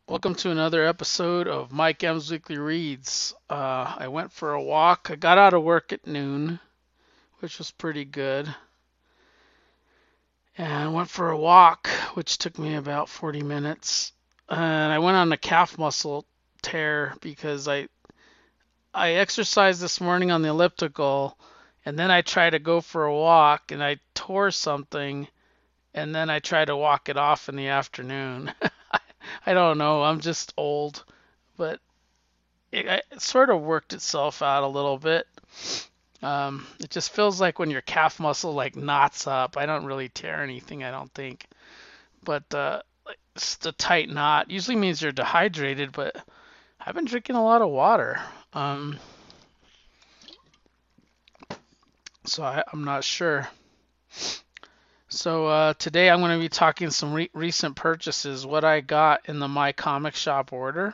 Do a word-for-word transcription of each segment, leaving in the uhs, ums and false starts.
Welcome to another episode of Mike M's Weekly Reads. Uh, I went for a walk. I got out of work at noon, which was pretty good, and went for a walk, which took me about forty minutes. And I went on a calf muscle tear because I I exercised this morning on the elliptical, and then I tried to go for a walk, and I tore something, and then I tried to walk it off in the afternoon. I don't know. I'm just old, but it, it sort of worked itself out a little bit. Um, it just feels like when your calf muscle like knots up. I don't really tear anything, I don't think, but uh, like, it's a tight knot. Usually means you're dehydrated, but I've been drinking a lot of water, um, so I, I'm not sure. So uh, today I'm going to be talking some re- recent purchases, what I got in the My Comic Shop order.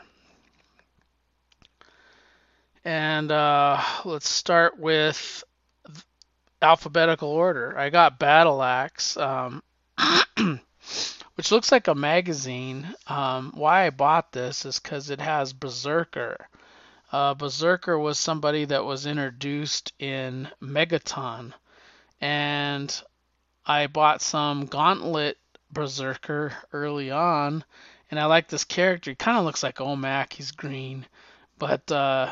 And uh, let's start with alphabetical order. I got Battle Axe, um, which looks like a magazine. Um, why I bought this is because it has Berserker. Uh, Berserker was somebody that was introduced in Megaton, and I bought some Gauntlet Berserker early on, and I like this character. He kind of looks like Omak. He's green, but uh,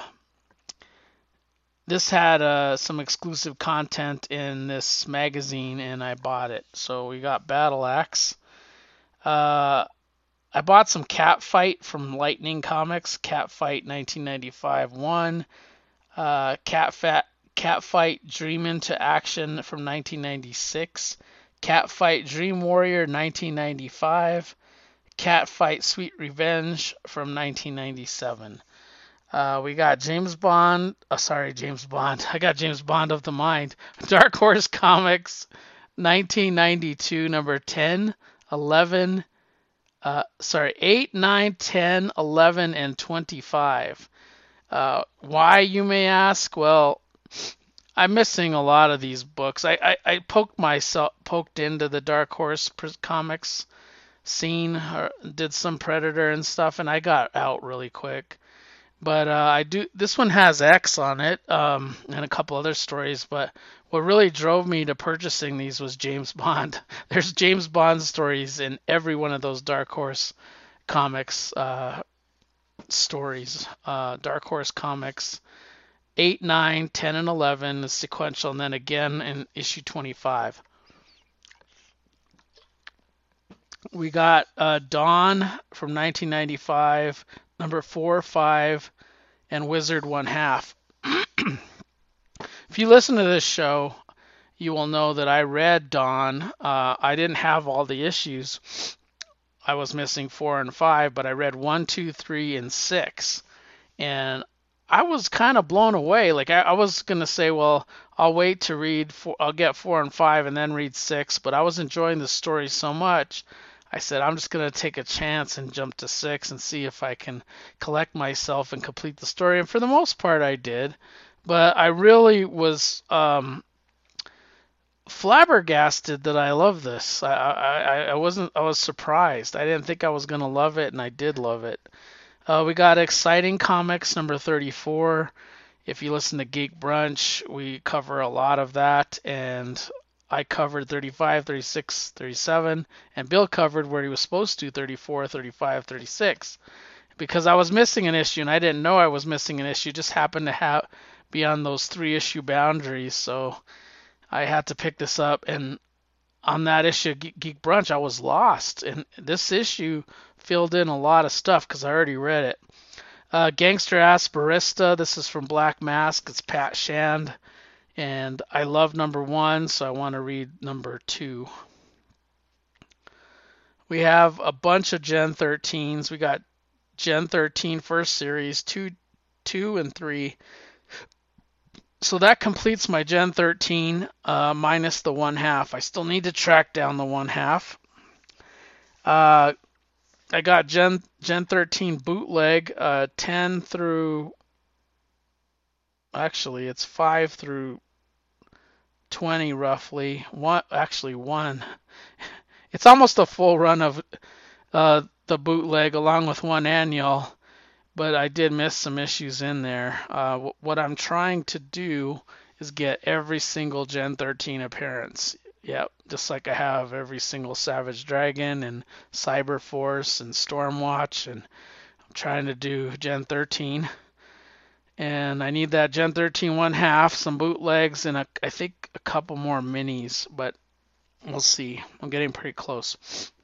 this had uh, some exclusive content in this magazine, and I bought it. So we got Battle Axe. Uh, I bought some Catfight from Lightning Comics. Catfight nineteen ninety-five one. Uh, Catfat Catfight Dream into Action from nineteen ninety-six. Catfight Dream Warrior nineteen ninety-five. Catfight Sweet Revenge from nineteen ninety-seven. Uh, we got James Bond. Oh, sorry, James Bond. I got James Bond of the Mind. Dark Horse Comics, nineteen ninety-two, number ten, eleven. Uh, sorry, eight, nine, ten, eleven, and twenty-five. Uh, why, you may ask? Well, I'm missing a lot of these books. I, I, I poked myself poked into the Dark Horse Comics scene, or did some Predator and stuff, and I got out really quick. But uh, I do. This one has X on it, um, and a couple other stories. But what really drove me to purchasing these was James Bond. There's James Bond stories in every one of those Dark Horse Comics uh, stories. Uh, Dark Horse Comics eight, nine, ten, and eleven is sequential, and then again in issue twenty-five. We got uh, Dawn from nineteen ninety-five, number four, five, and Wizard one half. If you listen to this show, you will know that I read Dawn. Uh, I didn't have all the issues. I was missing four and five, but I read one, two, three, and six, and I was kind of blown away. Like I, I was gonna say, well, I'll wait to read. Four, I'll get four and five, and then read six. But I was enjoying the story so much, I said I'm just gonna take a chance and jump to six and see if I can collect myself and complete the story. And for the most part, I did. But I really was um, flabbergasted that I love this. I, I I wasn't. I was surprised. I didn't think I was gonna love it, and I did love it. Uh, we got Exciting Comics number thirty-four. If you listen to Geek Brunch, we cover a lot of that, and I covered thirty-five, thirty-six, thirty-seven, and Bill covered where he was supposed to, thirty-four, thirty-five, thirty-six. Because I was missing an issue, and I didn't know I was missing an issue, just happened to have be on those three issue boundaries, so I had to pick this up, and on that issue, Geek Brunch, I was lost, and this issue filled in a lot of stuff because I already read it. Uh, Gangster Ass Barista, this is from Black Mask. It's Pat Shand, and I love number one, so I want to read number two. We have a bunch of Gen thirteens. We got Gen thirteen first series, two, two and three. So that completes my Gen thirteen uh, minus the one half. I still need to track down the one half. Uh, I got Gen Gen thirteen bootleg, uh, ten through. Actually, it's five through twenty roughly. One actually one. It's almost a full run of uh, the bootleg along with one annual, but I did miss some issues in there. Uh, what I'm trying to do is get every single Gen thirteen appearance. Yep, just like I have every single Savage Dragon and Cyberforce and Stormwatch, and I'm trying to do Gen thirteen. And I need that Gen thirteen one half, some bootlegs, and a, I think a couple more minis, but we'll see. I'm getting pretty close.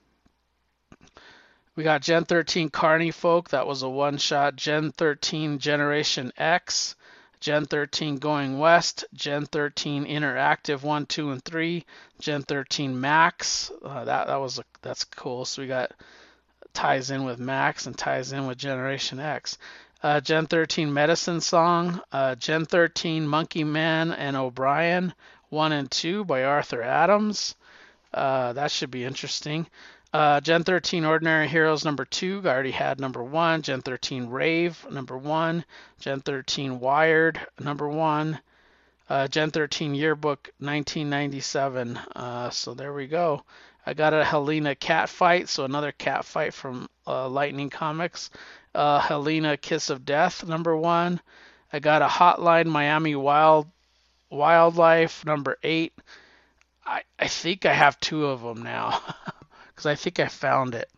We got Gen thirteen Carney Folk, that was a one-shot. Gen thirteen Generation X, Gen thirteen Going West, Gen thirteen Interactive one, two, and three, Gen thirteen Max. Uh, that that was a, that's cool. So we got ties in with Max and ties in with Generation X. Uh, Gen thirteen Medicine Song, uh, Gen thirteen Monkey Man and O'Brien one and two by Arthur Adams. Uh, that should be interesting. Uh, Gen thirteen Ordinary Heroes number two, I already had number one. Gen thirteen Rave number one. Gen thirteen Wired number one. Uh, Gen thirteen Yearbook nineteen ninety-seven. Uh, so there we go. I got a Helena Catfight, so another Catfight from uh, Lightning Comics. Uh, Helena Kiss of Death number one. I got a Hotline Miami Wild Wildlife number eight. I, I think I have two of them now. Because I think I found it.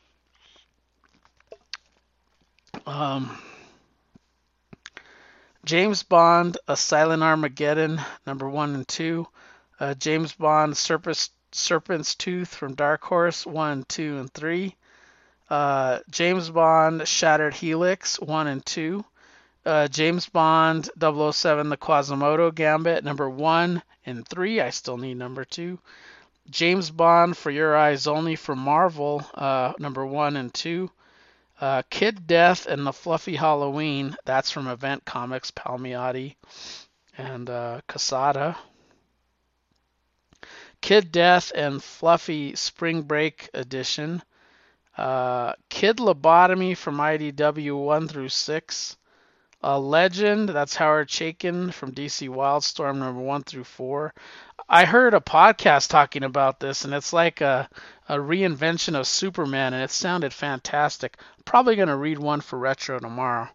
Um, James Bond, A Silent Armageddon, number one and two. Uh, James Bond, Serpent's, Serpent's Tooth from Dark Horse, one, two, and three. Uh, James Bond, Shattered Helix, one and two. Uh, James Bond, double oh seven, The Quasimodo Gambit, number one and three. I still need number two. James Bond, For Your Eyes Only from Marvel, uh, number one and two. Uh, Kid Death and the Fluffy Halloween, that's from Event Comics, Palmiotti and uh, Casada. Kid Death and Fluffy Spring Break Edition. Uh, Kid Lobotomy from I D W one through six. Uh, Legend, that's Howard Chaykin from D C Wildstorm number one through four. I heard a podcast talking about this, and it's like a, a reinvention of Superman, and it sounded fantastic. I'm probably going to read one for Retro tomorrow.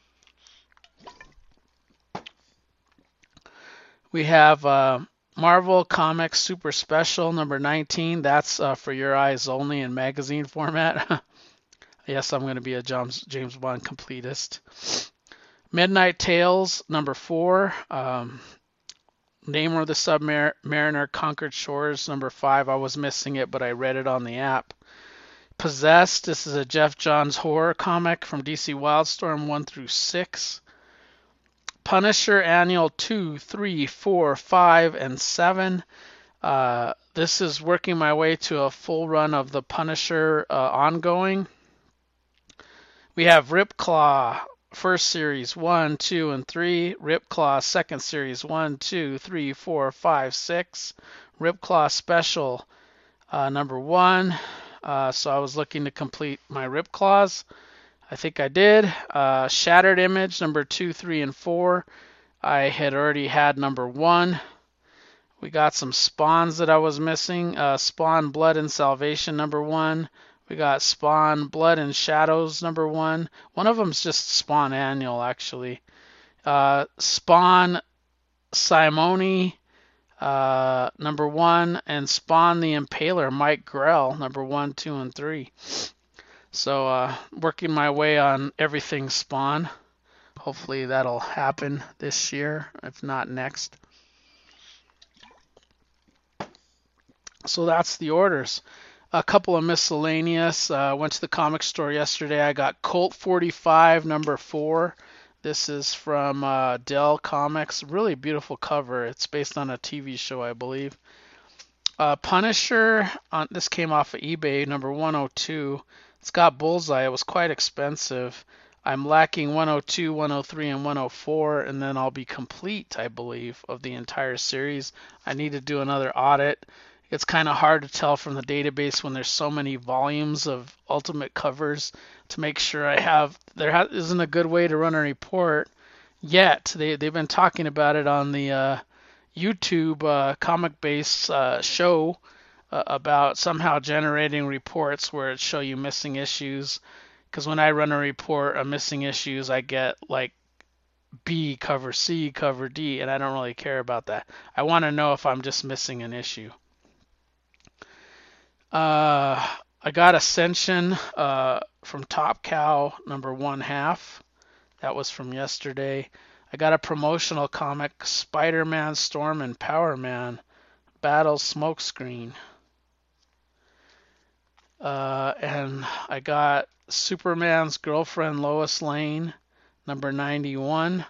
We have uh, Marvel Comics Super Special number nineteen. That's uh, For Your Eyes Only in magazine format. Yes, I'm going to be a James, James Bond completist. Midnight Tales number four. Um, Namor the Submariner Conquered Shores number five. I was missing it, but I read it on the app. Possessed. This is a Jeff Johns horror comic from D C Wildstorm one through six. Punisher Annual two, three, four, five, and seven. Uh, this is working my way to a full run of the Punisher uh, ongoing. We have Ripclaw First Series one, two, and three. Ripclaw Second Series one, two, three, four, five, six. Ripclaw Special uh, number one. Uh, so I was looking to complete my Ripclaws. I think I did. Uh, Shattered Image number two, three, and four. I had already had number one. We got some Spawns that I was missing. Uh, Spawn Blood and Salvation number one. We got Spawn Blood and Shadows number one. One of them's just Spawn Annual, actually. Uh, Spawn Simone uh, number one, and Spawn the Impaler Mike Grell number one, two, and three. So uh, working my way on everything Spawn. Hopefully that'll happen this year, if not next. So that's the orders. A couple of miscellaneous. I uh, went to the comic store yesterday. I got Colt forty-five number four. This is from uh, Dell Comics. Really beautiful cover. It's based on a T V show, I believe. Uh, Punisher. On, this came off of eBay, number one oh two. It's got Bullseye. It was quite expensive. I'm lacking one oh two, one oh three, and one oh four, and then I'll be complete, I believe, of the entire series. I need to do another audit. It's kind of hard to tell from the database when there's so many volumes of Ultimate covers to make sure I have. There ha- isn't a good way to run a report yet. They they've been talking about it on the uh, YouTube uh, comic base uh, show uh, about somehow generating reports where it show you missing issues. Because when I run a report of missing issues, I get like B cover C cover D, and I don't really care about that. I want to know if I'm just missing an issue. Uh, I got Ascension uh, from Top Cow number one half. That was from yesterday. I got a promotional comic, Spider-Man, Storm, and Power Man Battle Smokescreen. Uh, and I got Superman's Girlfriend, Lois Lane, number ninety-one.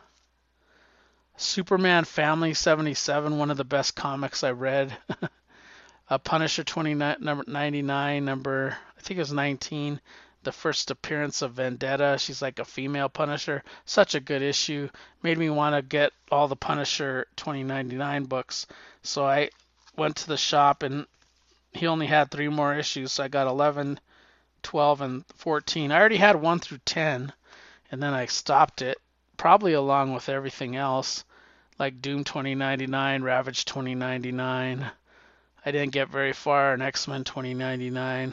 Superman Family seventy-seven, one of the best comics I read. uh, Punisher twenty-nine, number ninety-nine, number, I think it was nineteen. The first appearance of Vendetta. She's like a female Punisher. Such a good issue. Made me want to get all the Punisher twenty ninety-nine books. So I went to the shop and he only had three more issues. So I got eleven, twelve, and fourteen. I already had one through ten, and then I stopped it, probably along with everything else, like Doom twenty ninety-nine, Ravage twenty ninety-nine. I didn't get very far in X-Men twenty ninety-nine.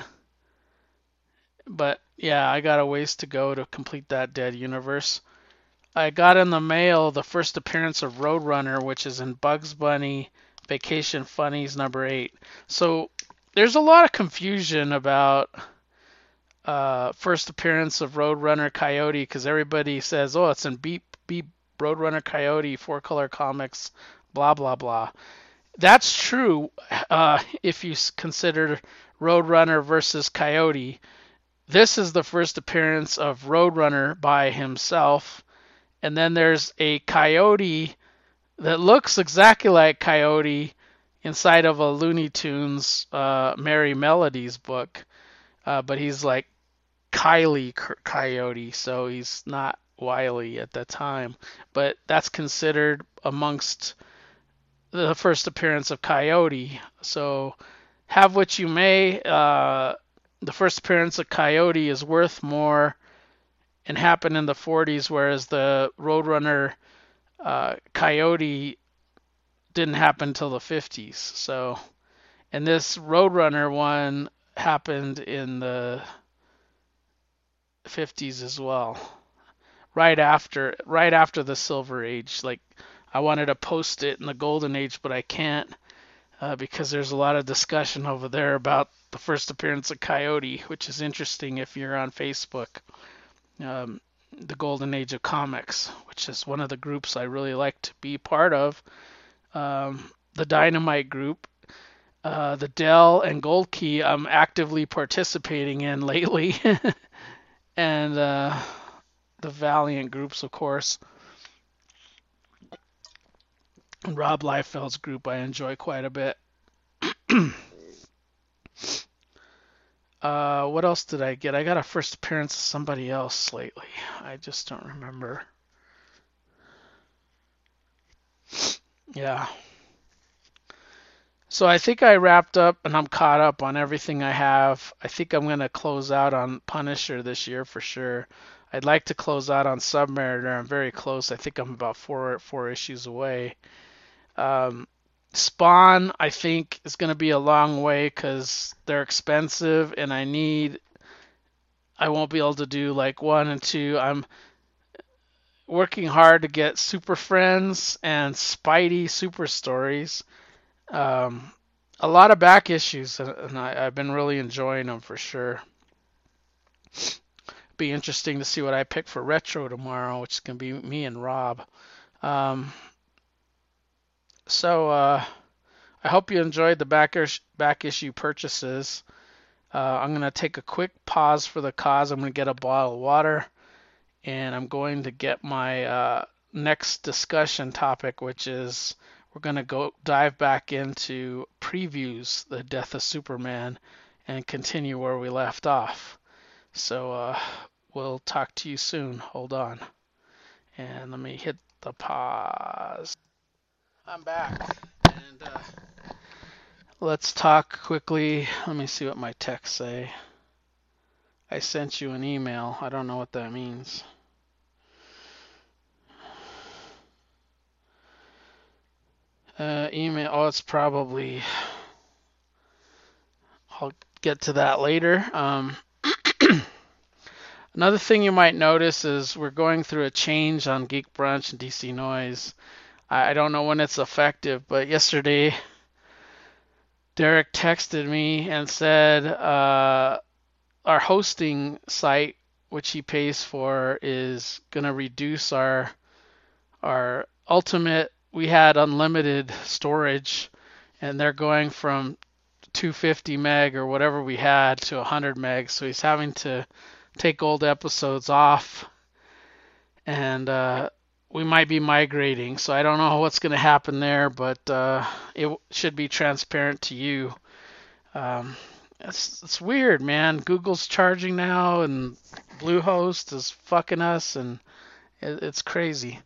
But yeah, I got a ways to go to complete that Dead Universe. I got in the mail the first appearance of Roadrunner, which is in Bugs Bunny Vacation Funnies number eight. So there's a lot of confusion about uh, first appearance of Roadrunner Coyote because everybody says, oh, it's in Beep Beep Roadrunner Coyote, Four Color Comics, blah, blah, blah. That's true uh, if you consider Roadrunner versus Coyote. This is the first appearance of Roadrunner by himself. And then there's a Coyote that looks exactly like Coyote inside of a Looney Tunes uh, Merry Melodies book. Uh, but he's like Kylie Coyote, so he's not Wile at that time. But that's considered amongst the first appearance of Coyote. So have what you may. Uh, the first appearance of Coyote is worth more and happened in the forties, whereas the Roadrunner uh, Coyote didn't happen until the fifties. So, and this Roadrunner one happened in the fifties as well, right after right after the Silver Age. Like I wanted to post it in the Golden Age, but I can't uh, because there's a lot of discussion over there about the first appearance of Coyote, which is interesting if you're on Facebook. Um, the Golden Age of Comics, which is one of the groups I really like to be part of. Um, the Dynamite group, uh, the Dell and Gold Key I'm actively participating in lately, and uh, the Valiant groups, of course. And Rob Liefeld's group I enjoy quite a bit. Uh, what else did I get? I got a first appearance of somebody else lately. I just don't remember. Yeah. So I think I wrapped up and I'm caught up on everything I have. I think I'm going to close out on Punisher this year for sure. I'd like to close out on Submariner. I'm very close. I think I'm about four four issues away. Um, Spawn, I think, is going to be a long way because they're expensive and I need, I won't be able to do like one and two. I'm working hard to get Super Friends and Spidey Super Stories. Um, a lot of back issues, and I, I've been really enjoying them for sure. Be interesting to see what I pick for retro tomorrow, which is going to be me and Rob. Um, so uh, I hope you enjoyed the back, is- back issue purchases. Uh, I'm going to take a quick pause for the cause. I'm going to get a bottle of water, and I'm going to get my uh, next discussion topic, which is we're going to go dive back into previews, the death of Superman, and continue where we left off. So uh, we'll talk to you soon. Hold on. And let me hit the pause. I'm back. And uh, let's talk quickly. Let me see what my texts say. I sent you an email. I don't know what that means. Uh, email. Oh, it's probably I'll get to that later. Um, another thing you might notice is we're going through a change on Geek Brunch and D C Noise. I, I don't know when it's effective, but yesterday Derek texted me and said uh, our hosting site, which he pays for, is going to reduce our our ultimate. We had unlimited storage, and they're going from two hundred fifty meg or whatever we had to one hundred meg. So he's having to take old episodes off, and uh, we might be migrating. So I don't know what's going to happen there, but uh, it should be transparent to you. Um, it's it's weird, man. Google's charging now, and Bluehost is fucking us, and it, it's crazy.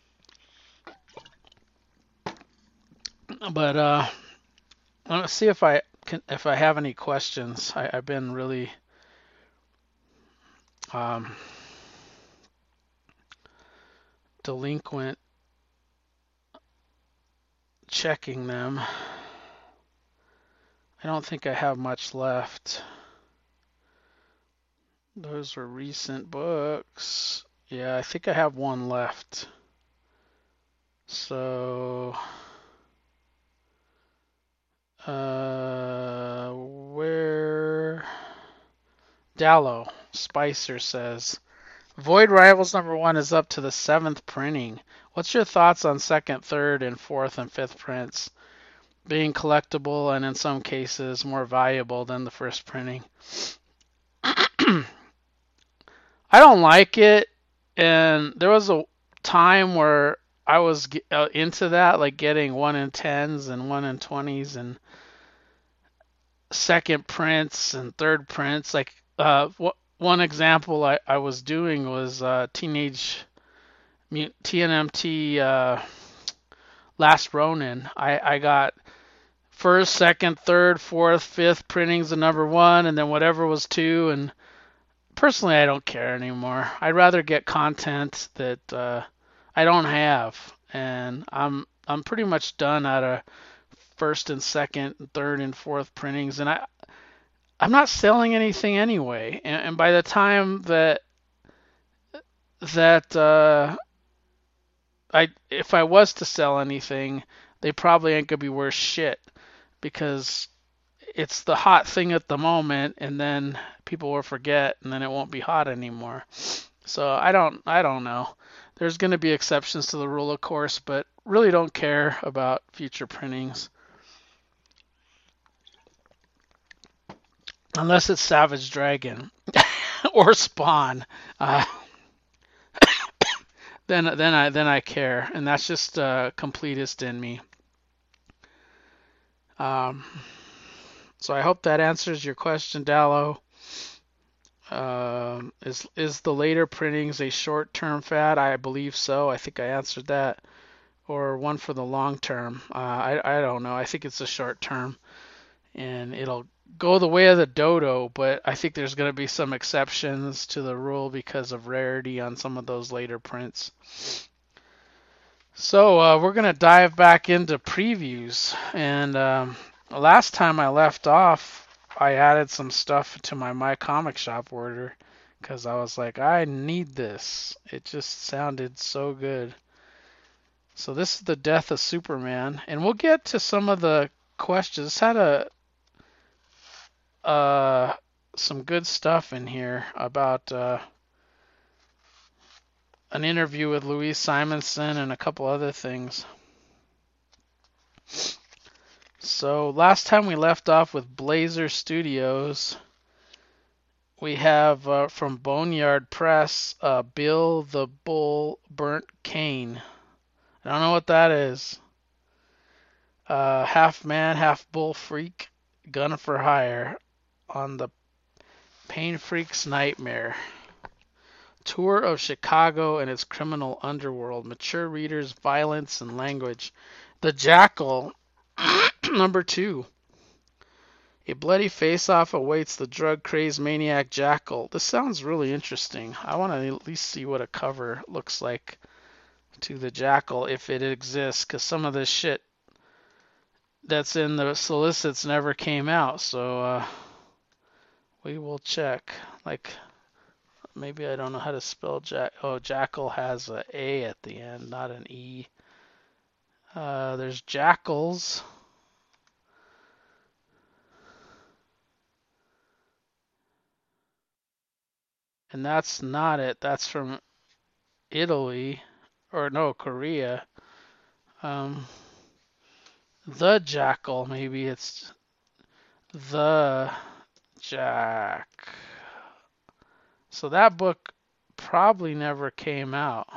But uh, let's see if I can, if I have any questions. I, I've been really um, delinquent checking them. I don't think I have much left. Those were recent books. Yeah, I think I have one left. So, uh, where? Dallo Spicer says, Void Rivals number one is up to the seventh printing. What's your thoughts on second, third, and fourth and fifth prints being collectible and in some cases more valuable than the first printing? I don't like it, and there was a time where I was into that, like getting one in tens and one in twenties and second prints and third prints. Like uh, one example I, I was doing was uh, Teenage Mutant T N M T uh, Last Ronin. I, I got first, second, third, fourth, fifth printings of number one, and then whatever was two. And personally, I don't care anymore. I'd rather get content that uh, I don't have, and I'm I'm pretty much done out of first and second, and third and fourth printings, and I I'm not selling anything anyway. And, and by the time that that uh, I if I was to sell anything, they probably ain't gonna be worth shit, because it's the hot thing at the moment, and then people will forget, and then it won't be hot anymore. So I don't I don't know. There's going to be exceptions to the rule, of course, but really don't care about future printings. Unless it's Savage Dragon or Spawn. Uh, then then I then I care, and that's just uh, completist in me. Um, so I hope that answers your question, Dallo. Um, is is the later printings a short-term fad? I believe so. I think I answered that. Or one for the long term. Uh, I I don't know. I think it's a short term, and it'll go the way of the dodo. But I think there's going to be some exceptions to the rule because of rarity on some of those later prints. So uh, we're going to dive back into previews. And um, last time I left off, I added some stuff to my My Comic Shop order because I was like, I need this. It just sounded so good. So this is the death of Superman, and we'll get to some of the questions. It's had a uh, some good stuff in here about uh, an interview with Louise Simonson and a couple other things. So last time we left off with Blazer Studios. We have uh, from Boneyard Press, uh, Bill the Bull Burnt Cane. I don't know what that is. Uh, half man, half bull freak, gun for hire on the Pain Freak's Nightmare. Tour of Chicago and its criminal underworld. Mature readers, violence, and language. The Jackal, number two. A bloody face-off awaits the drug-crazed maniac Jackal. This sounds really interesting. I want to at least see what a cover looks like to the Jackal, if it exists, because some of this shit that's in the solicits never came out. So uh, We will check. Like, maybe I don't know how to spell jack. Oh, jackal has a A at the end, not an E. Uh, there's jackals. And that's not it. That's from Italy. Or no, Korea. Um, the jackal, maybe it's the jack. So that book probably never came out.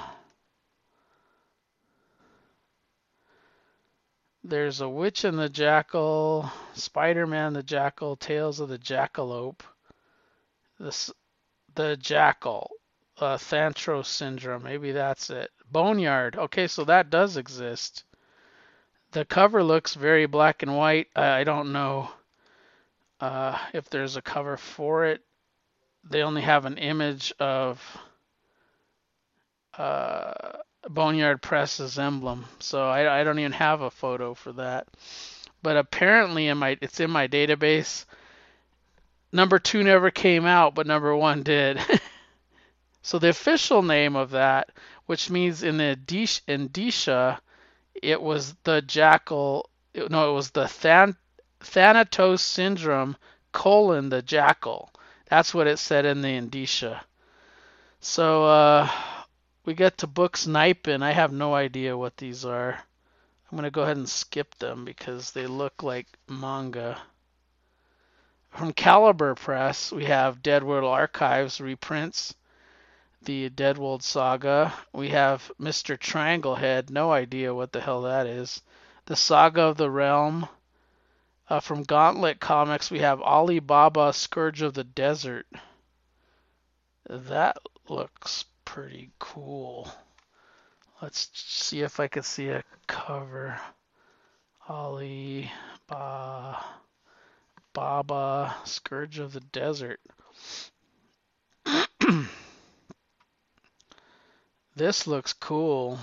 There's A Witch and the Jackal, Spider-Man the Jackal, Tales of the Jackalope, the, the Jackal, uh, Thantros Syndrome, maybe that's it. Boneyard, okay, so that does exist. The cover looks very black and white. I, I don't know uh, if there's a cover for it. They only have an image of uh, Boneyard Press's emblem, so I, I don't even have a photo for that. But apparently, in my it's in my database. Number two never came out, but number one did. So the official name of that, which means in the indicia, it was the jackal. No, it was the Than, Thanatos syndrome colon the jackal. That's what it said in the indicia. So uh, we get to books Sniping. I have no idea what these are. I'm going to go ahead and skip them because they look like manga. From Caliber Press, we have Deadworld Archives reprints, the Deadworld Saga. We have Mister Trianglehead, no idea what the hell that is. The Saga of the Realm. Uh, from Gauntlet Comics, we have Ali Baba, Scourge of the Desert. That looks pretty cool. Let's see if I can see a cover. Ali Baba. Baba, Scourge of the Desert. This looks cool.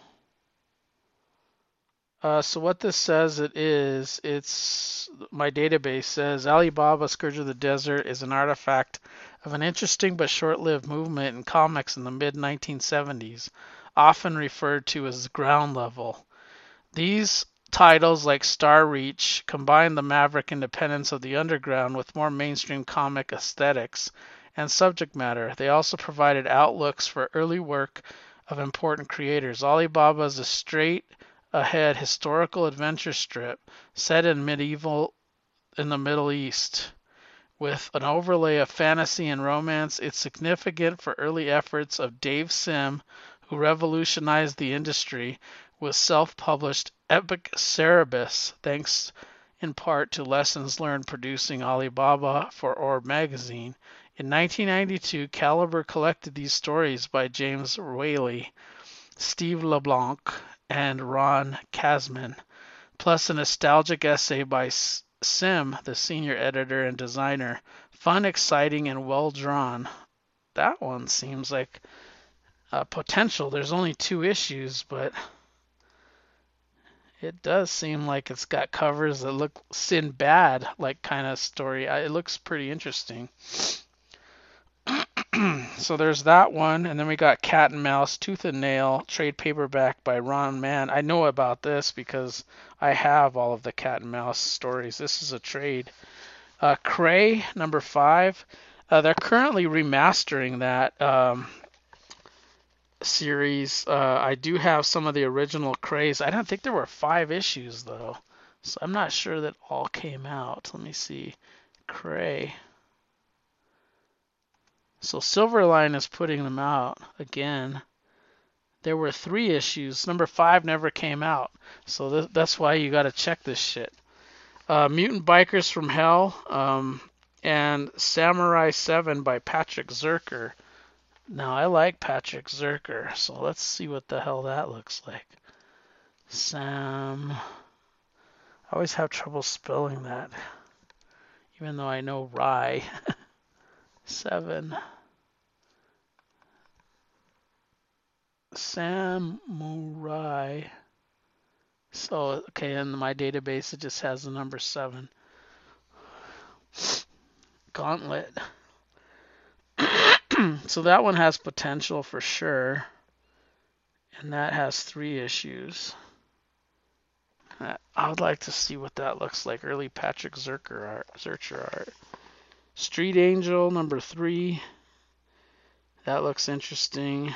Uh, so what this says it is, it's my database says Ali Baba, Scourge of the Desert is an artifact of an interesting but short-lived movement in comics in the mid nineteen seventies, often referred to as ground level. These titles, like Star Reach, combine the maverick independence of the underground with more mainstream comic aesthetics and subject matter. They also provided outlooks for early work of important creators. Ali Baba is a straight ahead historical adventure strip set in medieval in the Middle East. With an overlay of fantasy and romance, it's significant for early efforts of Dave Sim, who revolutionized the industry with self-published Epic Cerebus, thanks in part to lessons learned producing Ali Baba for Orb magazine. In nineteen ninety-two, Caliber collected these stories by James Whaley, Steve LeBlanc, and Ron Kasman, plus a nostalgic essay by Sim, the senior editor and designer. Fun, exciting, and well drawn. That one seems like uh, potential. There's only two issues, but it does seem like it's got covers that look Sinbad like kind of story. It looks pretty interesting. So there's that one, and then we got Cat and Mouse, Tooth and Nail, trade paperback by Ron Mann. I know about this because I have all of the Cat and Mouse stories. This is a trade. Uh, Cray, number five. Uh, they're currently remastering that um, series. Uh, I do have some of the original Crays. I don't think there were five issues, though. So I'm not sure that all came out. Let me see. Cray. So Silverline is putting them out again. There were three issues. Number five never came out. So th- that's why you got to check this shit. Uh, Mutant Bikers from Hell um, and Samurai seven by Patrick Zircher. Now, I like Patrick Zircher, so let's see what the hell that looks like. Sam. I always have trouble spelling that, even though I know Rye. Seven. Samurai. So, okay, in my database, it just has the number seven. Gauntlet. So that one has potential for sure. And that has three issues. I would like to see what that looks like. Early Patrick Zircher art. Zircher art. Street Angel number three. That looks interesting.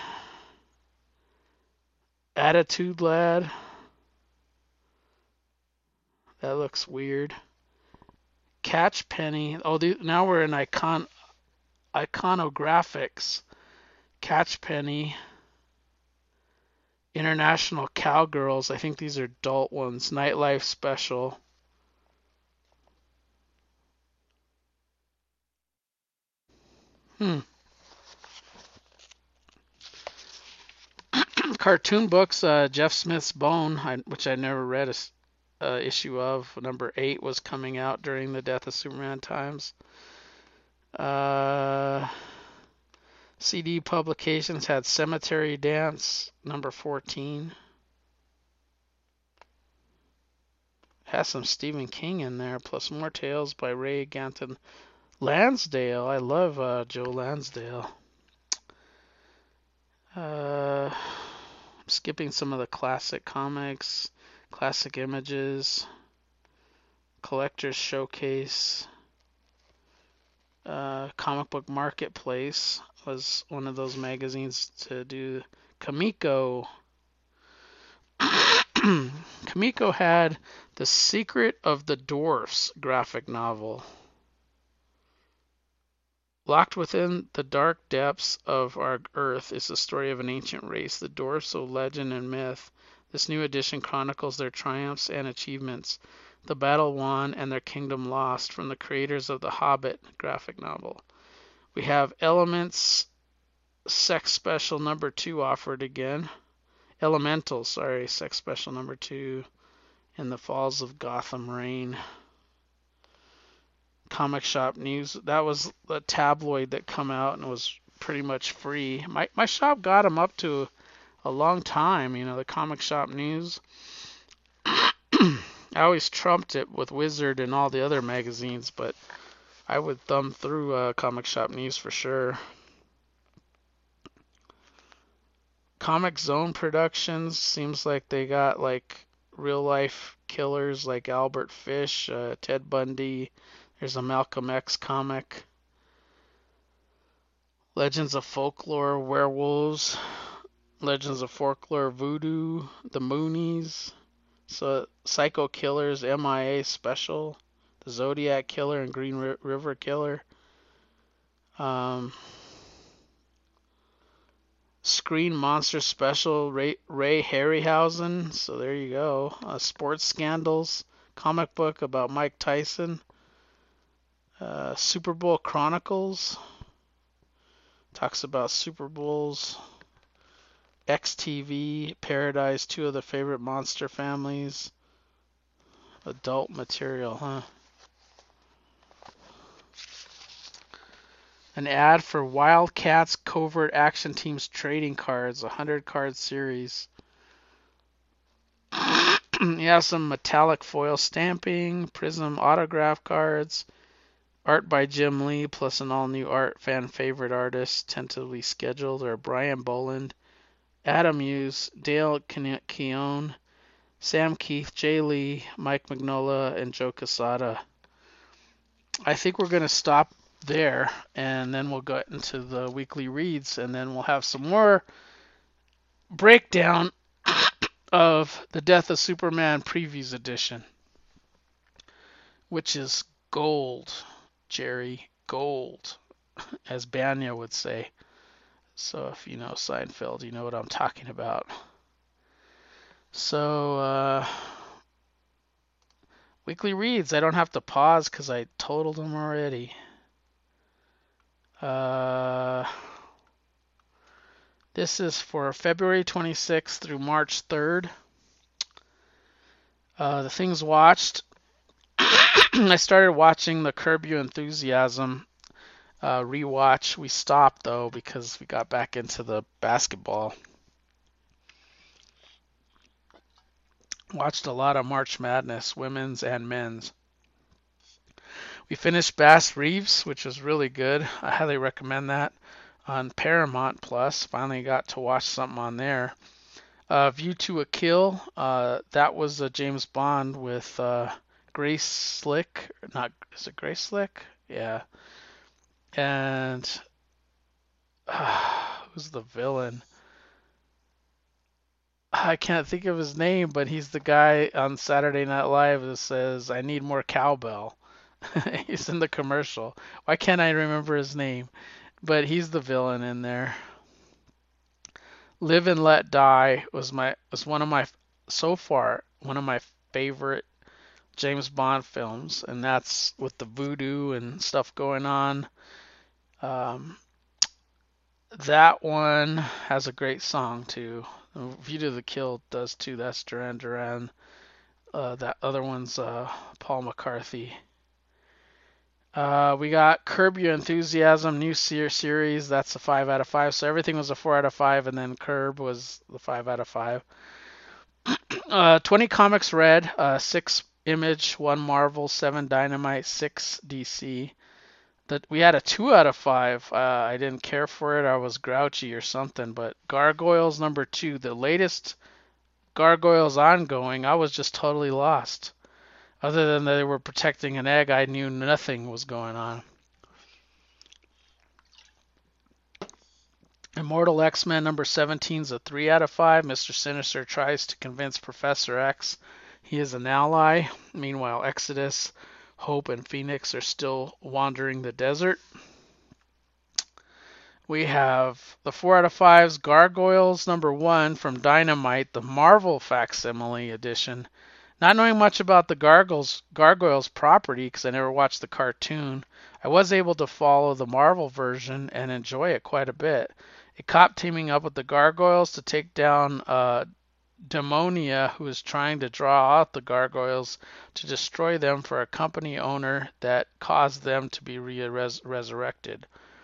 Attitude Lad. That looks weird. Catch Penny. Oh, the, now we're in icon iconographics. Catch Penny. International Cowgirls. I think these are adult ones. Nightlife Special. Hmm. Cartoon books. Uh, Jeff Smith's Bone, I, which I never read a uh, issue of. Number eight was coming out during the Death of Superman times. Uh, C D Publications had Cemetery Dance, number fourteen. Has some Stephen King in there, plus more tales by Ray Ganton Lansdale. I love uh, Joe Lansdale. Uh, I'm skipping some of the classic comics, classic images, collector's showcase. Uh, Comic Book Marketplace was one of those magazines to do. Kamiko. Kamiko had The Secret of the Dwarfs graphic novel. Locked within the dark depths of our earth is the story of an ancient race, the dwarfs of legend and myth. This new edition chronicles their triumphs and achievements, the battle won and their kingdom lost, from the creators of the Hobbit graphic novel. We have Elements Sex Special number two offered again. Elemental, sorry, Sex Special number two, in the Falls of Gotham Rain. Comic Shop News. That was a tabloid that come out and was pretty much free. My my shop got them up to a long time, you know, the Comic Shop News. I always trumped it with Wizard and all the other magazines, but I would thumb through uh, Comic Shop News for sure. Comic Zone Productions, seems like they got like real life killers like Albert Fish, uh, Ted Bundy. There's a Malcolm X comic. Legends of Folklore, Werewolves. Legends of Folklore, Voodoo, The Moonies. So Psycho Killers, M I A Special, The Zodiac Killer and Green River Killer. Um, Screen Monster Special, Ray, Ray Harryhausen. So there you go. Uh, Sports Scandals, comic book about Mike Tyson. Uh, Super Bowl Chronicles. Talks about Super Bowls. X T V, Paradise, two of the favorite monster families. Adult material, huh? An ad for Wildcats Covert Action Team's trading cards, a hundred card series. You have some metallic foil stamping, Prism autograph cards, art by Jim Lee, plus an all-new art fan favorite artist tentatively scheduled are Brian Boland, Adam Hughes, Dale Keown, Sam Keith, Jay Lee, Mike Mignola, and Joe Quesada. I think we're going to stop there, and then we'll get into the weekly reads, and then we'll have some more breakdown of the Death of Superman Previews Edition, which is gold, Jerry, gold, as Banya would say. So if you know Seinfeld, you know what I'm talking about. So, uh, weekly reads, I don't have to pause because I totaled them already. Uh, this is for February twenty-sixth through March third. Uh, the things watched. I started watching the Curb Your Enthusiasm uh, rewatch. We stopped though because we got back into the basketball. Watched a lot of March Madness, women's and men's. We finished Bass Reeves, which was really good. I highly recommend that on Paramount Plus. Finally got to watch something on there. Uh, View to a Kill. Uh, that was a James Bond with uh, Grace Slick. Not is it Grace Slick? Yeah. And uh, who's the villain? I can't think of his name, but he's the guy on Saturday Night Live that says, "I need more cowbell." He's in the commercial. Why can't I remember his name? But he's the villain in there. Live and Let Die was my was one of my so far one of my favorite James Bond films, and that's with the voodoo and stuff going on. Um, that one has a great song too. View to the Kill does too. That's Duran Duran. Uh, that other one's uh, Paul McCartney. Uh, we got Curb Your Enthusiasm, new ser- series. That's a five out of five. So everything was a four out of five, and then Curb was the five out of five. uh, twenty Comics Read, uh, six Image, one Marvel, seven Dynamite, six D C. That we had a two out of five. Uh, I didn't care for it. I was grouchy or something. But Gargoyles number two, the latest Gargoyles ongoing, I was just totally lost. Other than they were protecting an egg, I knew nothing was going on. Immortal X-Men number seventeen is a three out of five. Mister Sinister tries to convince Professor X he is an ally. Meanwhile, Exodus, Hope, and Phoenix are still wandering the desert. We have the four out of fives, Gargoyles number one from Dynamite, the Marvel facsimile edition. Not knowing much about the Gargoyles, Gargoyles property because I never watched the cartoon, I was able to follow the Marvel version and enjoy it quite a bit. A cop teaming up with the Gargoyles to take down uh, Demonia, who is trying to draw out the Gargoyles to destroy them for a company owner that caused them to be re- res- resurrected.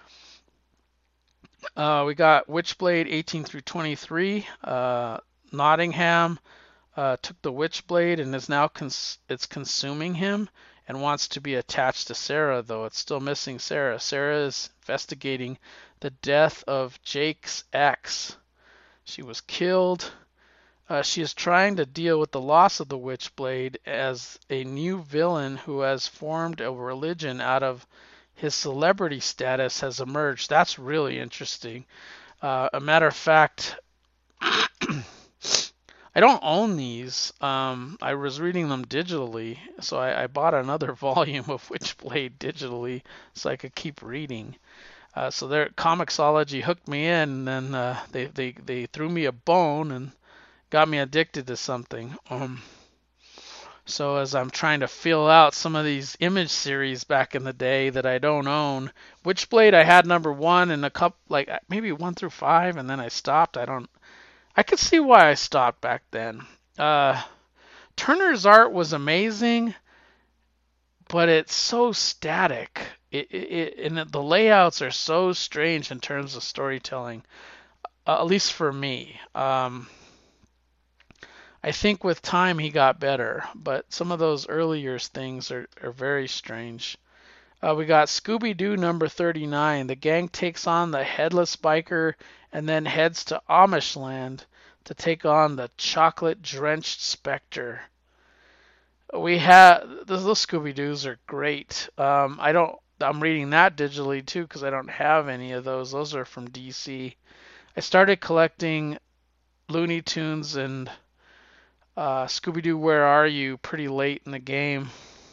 Uh, we got Witchblade eighteen through twenty-three. Uh, Nottingham uh, took the Witchblade and is now cons- it's consuming him and wants to be attached to Sarah, though it's still missing Sarah. Sarah is investigating the death of Jake's ex. She was killed. Uh, she is trying to deal with the loss of the Witchblade as a new villain who has formed a religion out of his celebrity status has emerged. That's really interesting. Uh, a matter of fact, I don't own these. Um, I was reading them digitally, so I, I bought another volume of Witchblade digitally so I could keep reading. Uh, so their Comixology hooked me in, and then uh, they, they, they threw me a bone and got me addicted to something. Um, so as I'm trying to fill out some of these Image series back in the day that I don't own, Witchblade I had number one and a couple, like maybe one through five, and then I stopped. I don't. I could see why I stopped back then. Uh, Turner's art was amazing, but it's so static. It, it, it and the layouts are so strange in terms of storytelling, uh, at least for me. Um, I think with time he got better, but some of those earlier things are, are very strange. Uh, we got Scooby-Doo number thirty-nine. The gang takes on the headless biker and then heads to Amishland to take on the chocolate-drenched Spectre. We have those Scooby-Doos are great. Um, I don't. I'm reading that digitally too because I don't have any of those. Those are from D C. I started collecting Looney Tunes and uh, Scooby-Doo Where Are You pretty late in the game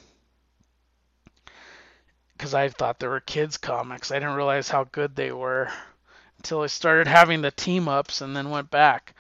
because I thought they were kids comics. I didn't realize how good they were until I started having the team ups and then went back.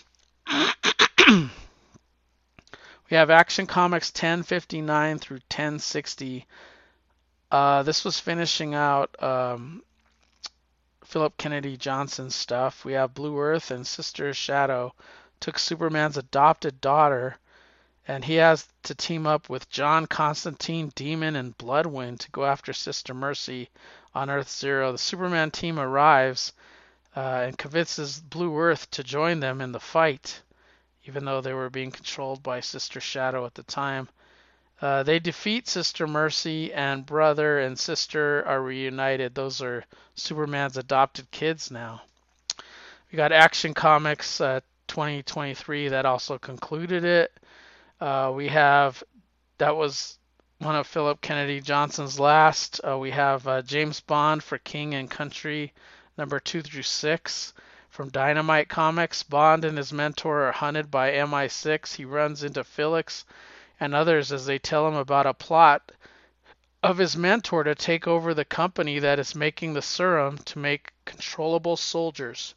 We have Action Comics ten fifty-nine through ten sixty. Uh, this was finishing out um, Philip Kennedy Johnson's stuff. We have Blue Earth and Sister Shadow took Superman's adopted daughter, and he has to team up with John Constantine, Demon, and Bloodwind to go after Sister Mercy on Earth Zero. The Superman team arrives uh, and convinces Blue Earth to join them in the fight, even though they were being controlled by Sister Shadow at the time. Uh, they defeat Sister Mercy, and brother and sister are reunited. Those are Superman's adopted kids now. We got Action Comics uh, twenty twenty-three that also concluded it. Uh, we have that was one of Philip Kennedy Johnson's last. Uh, we have uh, James Bond for King and Country, number two through six. From Dynamite Comics, Bond and his mentor are hunted by M I six. He runs into Felix and others as they tell him about a plot of his mentor to take over the company that is making the serum to make controllable soldiers.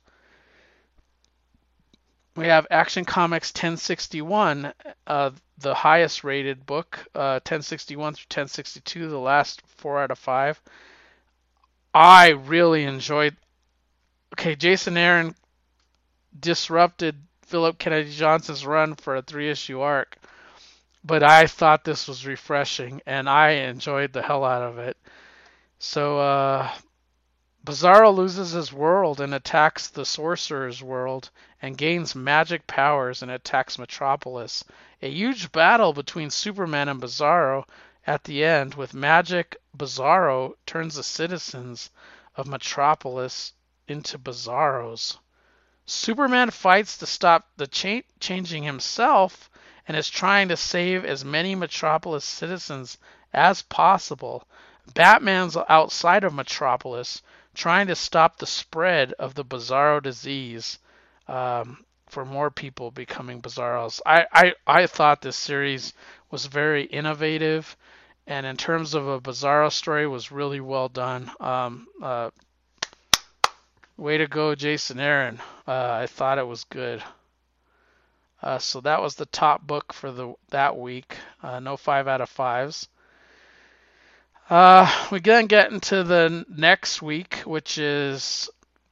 We have Action Comics ten sixty-one, uh, the highest rated book, uh, ten sixty-one through ten sixty-two, the last four out of five. I really enjoyed. Okay, Jason Aaron disrupted Philip Kennedy Johnson's run for a three-issue arc, but I thought this was refreshing, and I enjoyed the hell out of it. So, uh, Bizarro loses his world and attacks the Sorcerer's world and gains magic powers and attacks Metropolis. A huge battle between Superman and Bizarro at the end. With magic, Bizarro turns the citizens of Metropolis into Bizarros. Superman fights to stop the cha- changing himself and is trying to save as many Metropolis citizens as possible. Batman's outside of Metropolis, trying to stop the spread of the Bizarro disease um, for more people becoming Bizarros. I, I, I thought this series was very innovative, and in terms of a Bizarro story, was really well done. Um, uh, way to go, Jason Aaron. Uh, I thought it was good. Uh, so that was the top book for the that week. Uh, no five out of fives. Uh, we then get into the next week, which is,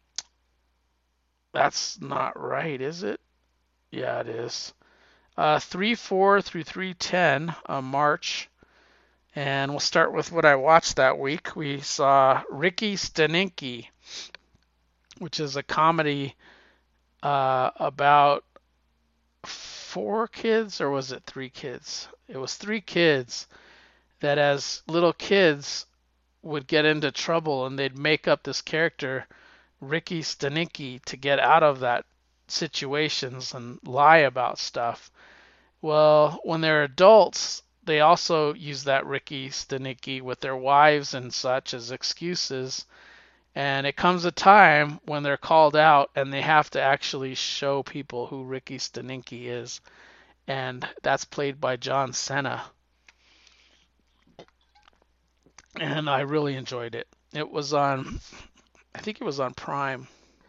that's not right, is it? Yeah, it is. Uh, three four through three ten, uh, March. And we'll start with what I watched that week. We saw Ricky Steninki, which is a comedy uh, about four kids, or was it three kids? It was three kids that as little kids would get into trouble, and they'd make up this character, Ricky Steninki, to get out of that situations and lie about stuff. Well, when they're adults, they also use that Ricky Steninki with their wives and such as excuses. And it comes a time when they're called out and they have to actually show people who Ricky Steninki is. And that's played by John Cena. And I really enjoyed it. It was on, I think it was on Prime.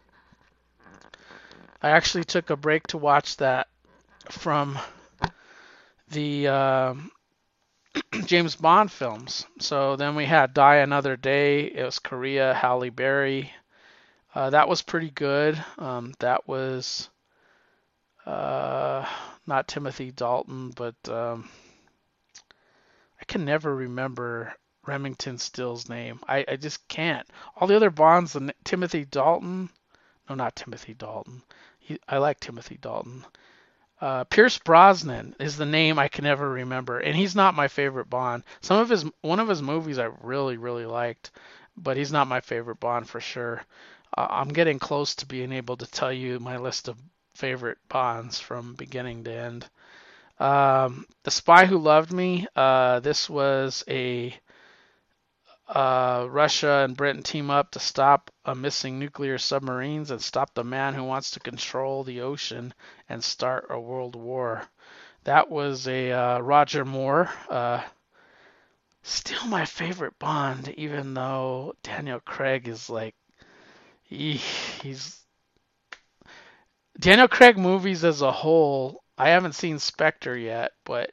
I actually took a break to watch that from the uh, James Bond films. So then we had Die Another Day. It was Korea, Halle Berry. Uh, that was pretty good. Um, that was uh, not Timothy Dalton, but um, I can never remember Remington Still's name. I, I just can't. All the other Bonds, the Timothy Dalton. No, not Timothy Dalton. He, I like Timothy Dalton. Uh, Pierce Brosnan is the name I can never remember, and he's not my favorite Bond. Some of his, one of his movies I really, really liked, but he's not my favorite Bond for sure. Uh, I'm getting close to being able to tell you my list of favorite Bonds from beginning to end. Um, The Spy Who Loved Me. Uh, this was a Uh, Russia and Britain team up to stop a missing nuclear submarines and stop the man who wants to control the ocean and start a world war. That was a uh, Roger Moore. Uh, still my favorite Bond, even though Daniel Craig is like, he, he's Daniel Craig movies as a whole. I haven't seen Spectre yet, but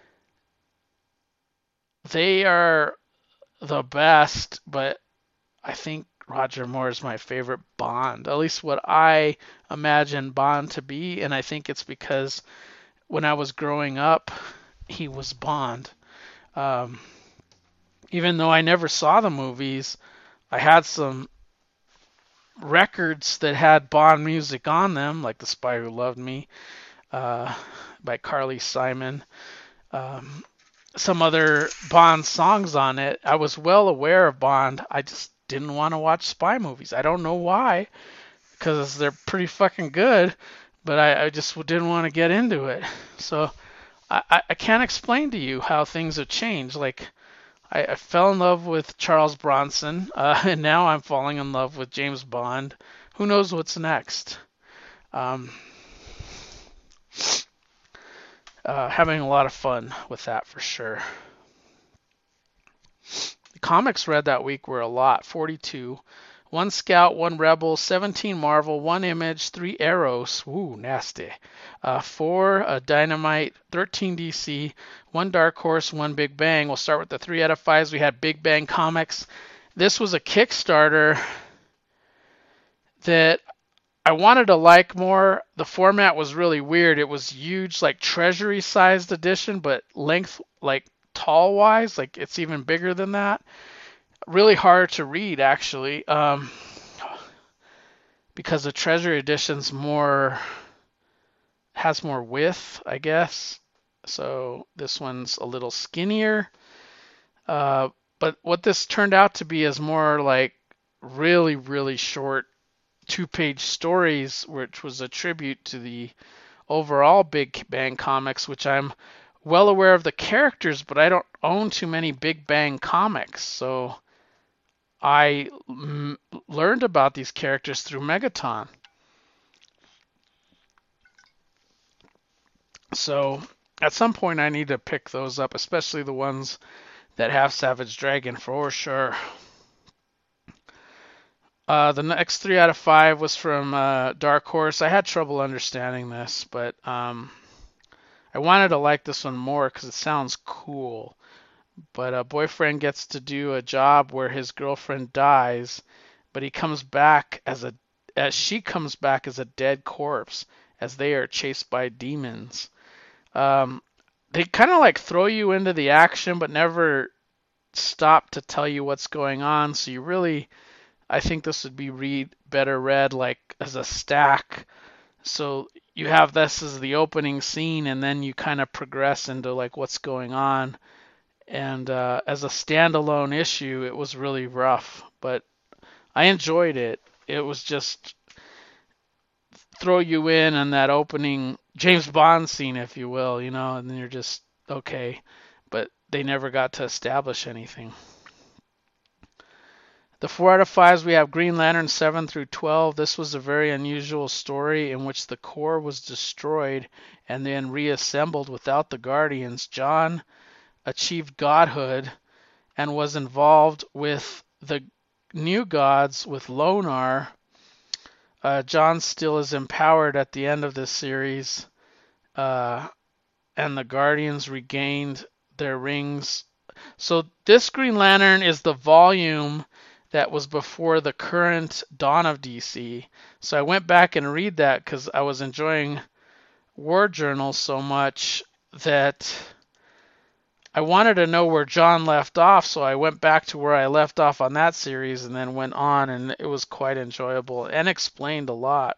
they are the best, but I think Roger Moore is my favorite Bond, at least what I imagine Bond to be, and I think it's because when I was growing up, he was Bond. Um, even though I never saw the movies, I had some records that had Bond music on them, like The Spy Who Loved Me uh, by Carly Simon. Um, some other Bond songs on it. I was well aware of Bond. I just didn't want to watch spy movies. I don't know why, because they're pretty fucking good, but I, I just didn't want to get into it. So I, I can't explain to you how things have changed. Like, I, I fell in love with Charles Bronson, uh, and now I'm falling in love with James Bond. Who knows what's next? Um, uh, having a lot of fun with that for sure. The comics read that week were a lot, forty-two. One Scout, one Rebel, seventeen Marvel, one Image, three Arrows, woo, nasty. Uh, four uh, Dynamite, thirteen D C, one Dark Horse, one Big Bang. We'll start with the three out of fives. We had Big Bang Comics. This was a Kickstarter that I wanted to like more. The format was really weird. It was huge, like treasury-sized edition, but length, like tall-wise, like it's even bigger than that. Really hard to read, actually, um, because the treasury edition's more has more width, I guess. So this one's a little skinnier. Uh, but what this turned out to be is more like really, really short two-page stories, which was a tribute to the overall Big Bang comics, which I'm well aware of the characters, but I don't own too many Big Bang comics. So I m- learned about these characters through Megaton. So at some point I need to pick those up, especially the ones that have Savage Dragon for sure. Uh, the next three out of five was from uh, Dark Horse. I had trouble understanding this, but um, I wanted to like this one more because it sounds cool. But a boyfriend gets to do a job where his girlfriend dies, but he comes back as a as she comes back as a dead corpse as they are chased by demons. Um, they kind of like throw you into the action, but never stop to tell you what's going on. So you really, I think this would be read better read like as a stack. So you have this as the opening scene, and then you kind of progress into like what's going on. And uh, as a standalone issue, it was really rough, but I enjoyed it. It was just throw you in on that opening James Bond scene, if you will, you know, and then you're just okay. But they never got to establish anything. The four out of fives, we have Green Lantern seven through twelve. This was a very unusual story in which the Corps was destroyed and then reassembled without the Guardians. John achieved godhood and was involved with the new gods with Lonar. Uh, John still is empowered at the end of this series, uh, and the Guardians regained their rings. So this Green Lantern is the volume that was before the current Dawn of D C. So I went back and read that because I was enjoying War Journal so much that I wanted to know where John left off, so I went back to where I left off on that series and then went on, and it was quite enjoyable and explained a lot.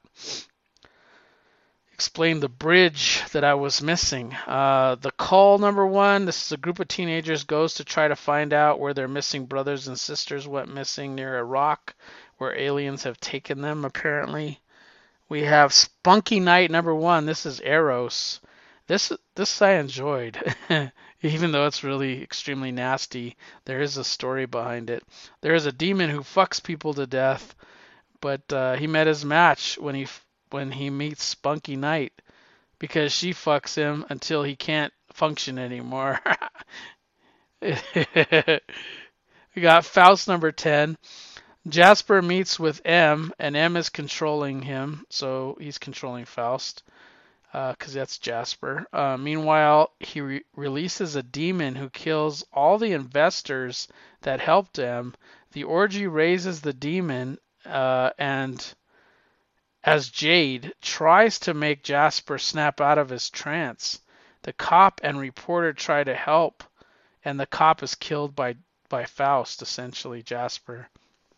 Explained the bridge that I was missing. Uh, the Call number one, this is a group of teenagers goes to try to find out where their missing brothers and sisters went missing near a rock where aliens have taken them, apparently. We have Spunky Night number one. This is Eros. This this I enjoyed. Even though it's really extremely nasty, there is a story behind it. There is a demon who fucks people to death, but uh, he met his match when he when he meets Spunky Night, because she fucks him until he can't function anymore. We got Faust number ten. Jasper meets with M, and M is controlling him, so he's controlling Faust. Because uh, that's Jasper. Uh, meanwhile, he re- releases a demon who kills all the investors that helped him. The orgy raises the demon, uh, and as Jade tries to make Jasper snap out of his trance, the cop and reporter try to help, and the cop is killed by, by Faust, essentially, Jasper.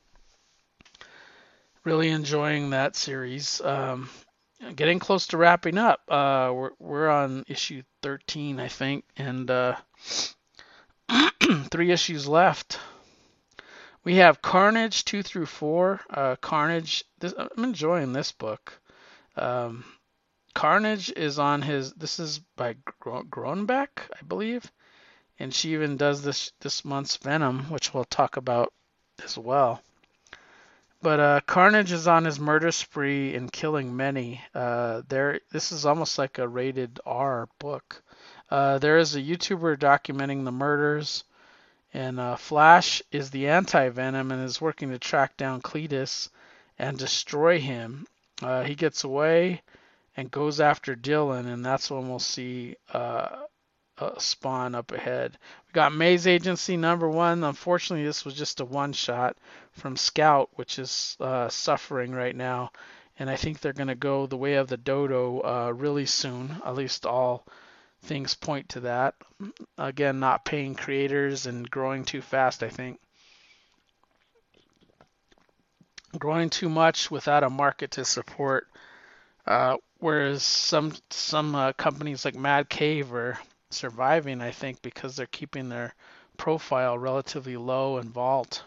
Really enjoying that series. Um, Getting close to wrapping up. Uh, we're we're on issue thirteen, I think, and uh, Three issues left. We have Carnage two through four. Uh, Carnage. This, I'm enjoying this book. Um, Carnage is on his. This is by Groenbeck, I believe, and she even does this this month's Venom, which we'll talk about as well. But uh, Carnage is on his murder spree and killing many. Uh, there, this is almost like a rated R book. Uh, there is a YouTuber documenting the murders, and uh, Flash is the anti-Venom and is working to track down Cletus and destroy him. Uh, he gets away and goes after Dylan, and that's when we'll see uh, uh, Spawn up ahead. We got Maze Agency number one. Unfortunately, this was just a one-shot from Scout, which is uh, suffering right now, and I think they're going to go the way of the dodo uh, really soon. At least all things point to that. Again, not paying creators and growing too fast, I think. Growing too much without a market to support. Uh, whereas some some uh, companies like Mad Cave are surviving, I think, because they're keeping their profile relatively low in Vault.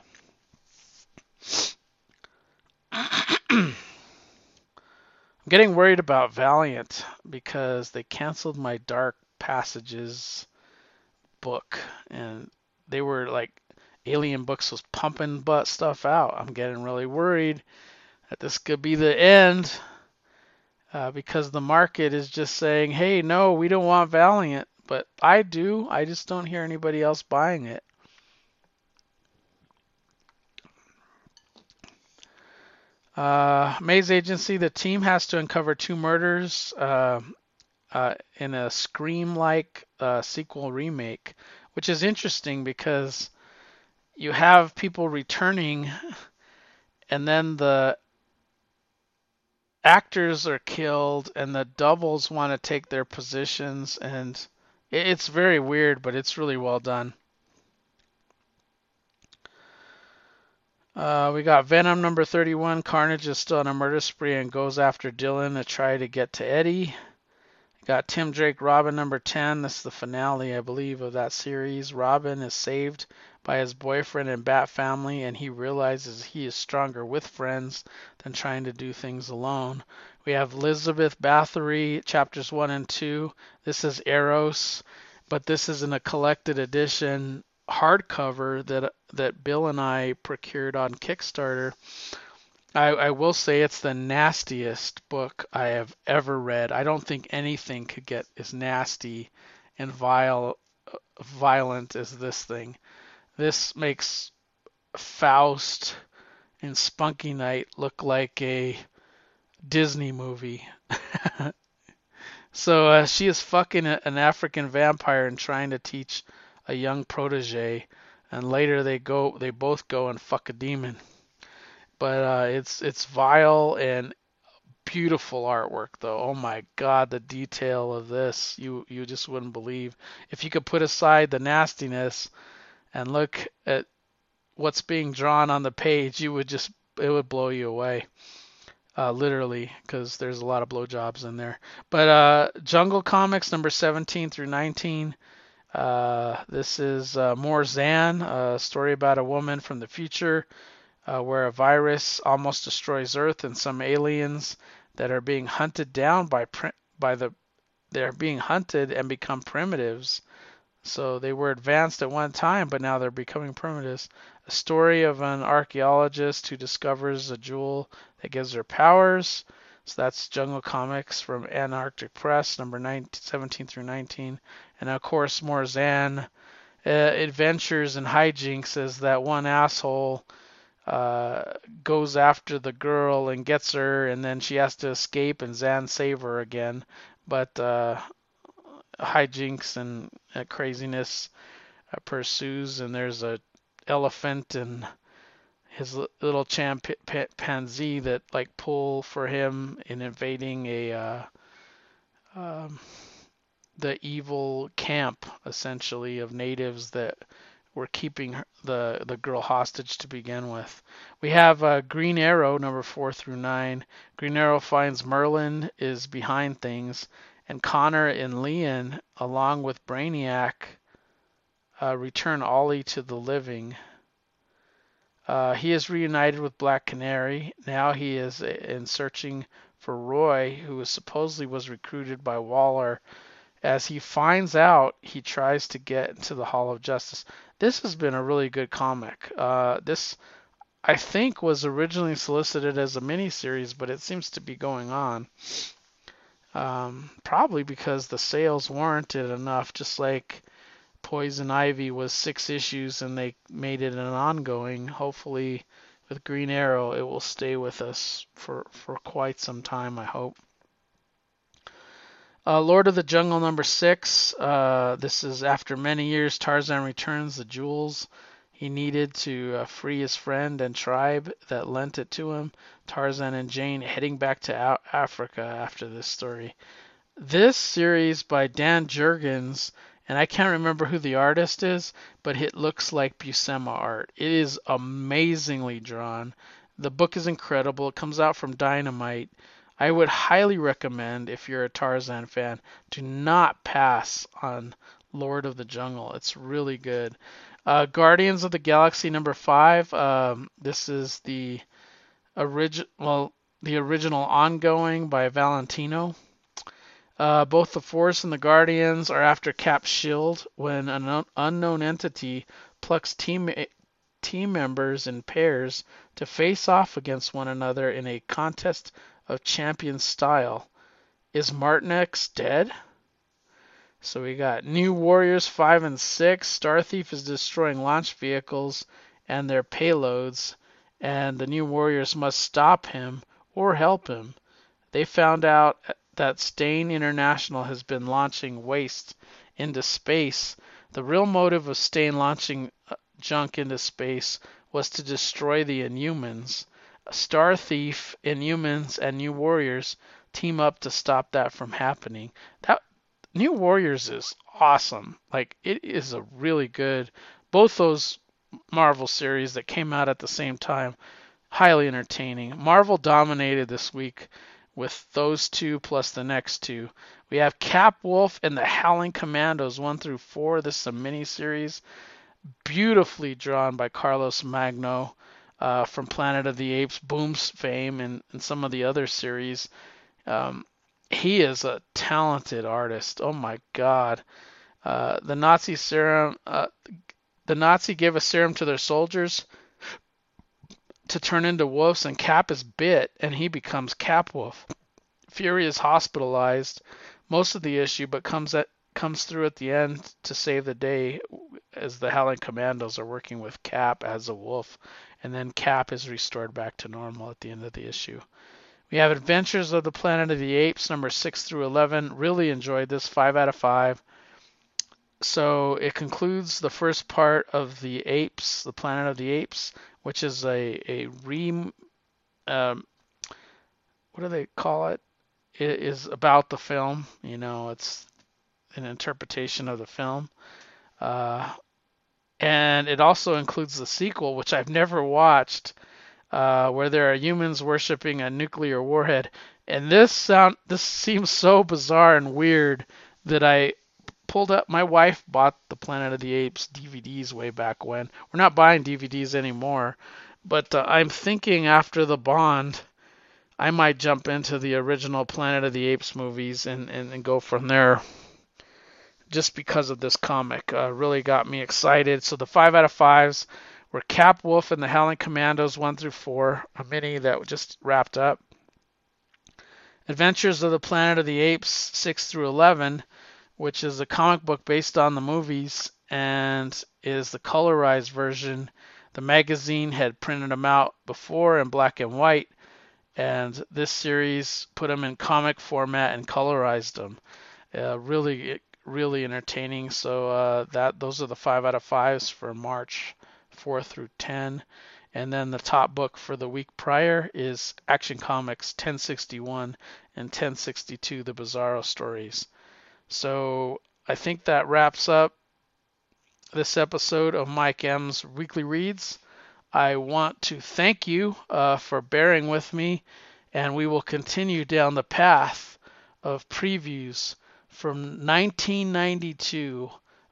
I'm getting worried about Valiant because they canceled my Dark Passages book, and they were like Alien Books was pumping butt stuff out. I'm getting really worried that this could be the end uh, because the market is just saying, hey, no, we don't want Valiant. But I do. I just don't hear anybody else buying it. Uh, Maze Agency, the team has to uncover two murders uh, uh, in a Scream-like uh, sequel remake, which is interesting because you have people returning and then the actors are killed and the doubles want to take their positions, and it's very weird, but it's really well done. Uh, we got Venom number thirty-one. Carnage is still on a murder spree and goes after Dylan to try to get to Eddie. Got Tim Drake Robin number ten. This is the finale, I believe, of that series. Robin is saved by his boyfriend and Bat family, and he realizes he is stronger with friends than trying to do things alone. We have Elizabeth Bathory, chapters one and two. This is Eros, but this is in a collected edition hardcover that that Bill and I procured on Kickstarter. I, I will say it's the nastiest book I have ever read. I don't think anything could get as nasty and vile, violent as this thing. This makes Faust and Spunky Night look like a Disney movie. So uh, she is fucking a, an African vampire and trying to teach a young protege, and later they go, they both go and fuck a demon. But uh, it's it's vile and beautiful artwork, though. Oh my God, the detail of this, you you just wouldn't believe. If you could put aside the nastiness and look at what's being drawn on the page, you would just, it would blow you away. Uh, literally, because there's a lot of blowjobs in there. But uh, Jungle Comics number seventeen through nineteen. Uh, this is uh, More Zan, a story about a woman from the future uh, where a virus almost destroys Earth, and some aliens that are being hunted down by by the they're being hunted and become primitives. So they were advanced at one time, but now they're becoming primitives. A story of an archaeologist who discovers a jewel that gives her powers. So that's Jungle Comics from Antarctic Press, number nineteen, seventeen through nineteen. And of course, more Zan uh, adventures and hijinks as that one asshole uh, goes after the girl and gets her, and then she has to escape, and Zan save her again. But uh, hijinks and uh, craziness uh, pursues, and there's a elephant and his little chimpanzee that like pull for him in invading a uh, um, the evil camp essentially of natives that were keeping the the girl hostage to begin with. We have uh, Green Arrow number four through nine. Green Arrow finds Merlin is behind things, and Connor and Leon, along with Brainiac, uh, return Ollie to the living. Uh, he is reunited with Black Canary. Now he is in searching for Roy, who supposedly was recruited by Waller. As he finds out, he tries to get into the Hall of Justice. This has been a really good comic. Uh, this, I think, was originally solicited as a miniseries, but it seems to be going on. Um, probably because the sales warranted enough, just like Poison Ivy was six issues and they made it an ongoing. Hopefully, with Green Arrow, it will stay with us for, for quite some time, I hope. Uh, Lord of the Jungle number six. Uh, this is after many years, Tarzan returns the jewels he needed to uh, free his friend and tribe that lent it to him. Tarzan and Jane heading back to Africa after this story. This series by Dan Jurgens, and I can't remember who the artist is, but it looks like Buscema art. It is amazingly drawn. The book is incredible. It comes out from Dynamite. I would highly recommend, if you're a Tarzan fan, do not pass on Lord of the Jungle. It's really good. Uh, Guardians of the Galaxy number five. Um, this is the original, well, the original ongoing by Valentino. Uh, both the Force and the Guardians are after Cap's shield when an un- unknown entity plucks team team members in pairs to face off against one another in a contest of champion style. Is Martinex dead? So we got New Warriors five and six. Star Thief is destroying launch vehicles and their payloads, and the New Warriors must stop him or help him. They found out that Stain International has been launching waste into space. The real motive of Stain launching junk into space was to destroy the Inhumans. Star Thief, Inhumans, and New Warriors team up to stop that from happening. That New Warriors is awesome. Like, it is a really good, both those Marvel series that came out at the same time, highly entertaining. Marvel dominated this week with those two plus the next two. We have Cap Wolf and the Howling Commandos one through four. This is a mini series, beautifully drawn by Carlos Magno uh, from Planet of the Apes, Boom's fame, and, and some of the other series. Um, he is a talented artist. Oh my God. Uh, the Nazi serum, uh, the Nazi gave a serum to their soldiers to turn into wolves, and Cap is bit, and he becomes Cap Wolf. Fury is hospitalized most of the issue, but comes at comes through at the end to save the day, as the Howling Commandos are working with Cap as a wolf, and then Cap is restored back to normal at the end of the issue. We have Adventures of the Planet of the Apes, number six through eleven. Really enjoyed this, five out of five. So it concludes the first part of the Apes, the Planet of the Apes, which is a a re, um, what do they call it? It is about the film. You know, it's an interpretation of the film. Uh, and it also includes the sequel, which I've never watched, uh, where there are humans worshiping a nuclear warhead. And this sound, this seems so bizarre and weird that I pulled up. My wife bought the Planet of the Apes D V Ds way back when. We're not buying D V Ds anymore, but uh, I'm thinking after the Bond, I might jump into the original Planet of the Apes movies and, and, and go from there. Just because of this comic, uh, really got me excited. So the five out of fives were Cap Wolf and the Howling Commandos one through four, a mini that just wrapped up. Adventures of the Planet of the Apes six through eleven, which is a comic book based on the movies and is the colorized version. The magazine had printed them out before in black and white, and this series put them in comic format and colorized them. Uh, really, really entertaining. So uh, that those are the five out of fives for March four through ten. And then the top book for the week prior is Action Comics ten sixty-one and ten sixty-two, the Bizarro stories. So I think that wraps up this episode of Mike M's Weekly Reads. I want to thank you uh, for bearing with me, and we will continue down the path of previews from nineteen ninety-two,